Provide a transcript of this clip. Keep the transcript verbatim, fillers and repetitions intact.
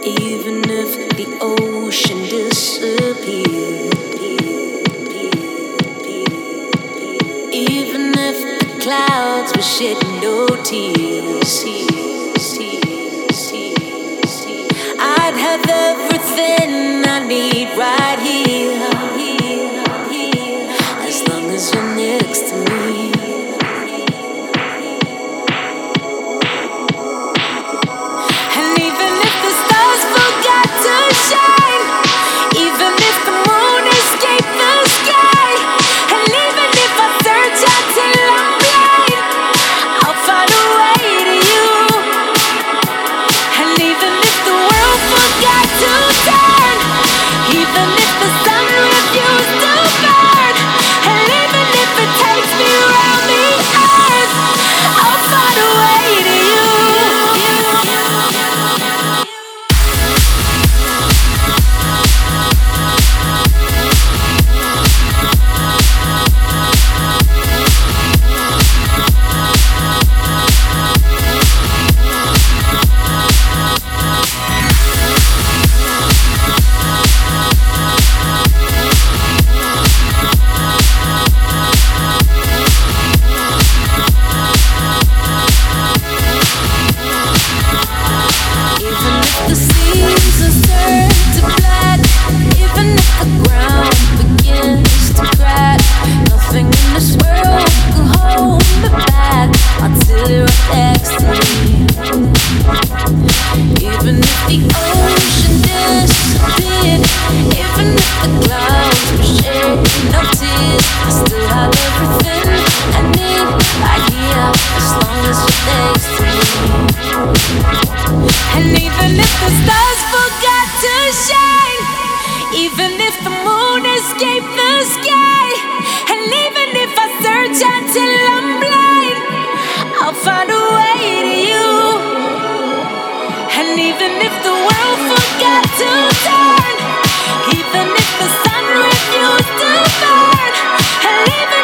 Even if the ocean disappeared, even if the clouds were shedding no tears, I'd have everything I need right here, as long as you're next to me. And even if the stars forgot to shine, even if the moon escaped the sky, and even if I search until I'm blind, I'll find a way to you. And even if the world forgot to turn, even if the sun refused to burn, and even if it takes me around the earth, I'll find a way to you. Even if the world forgot to turn, even if the sun refused to burn, and even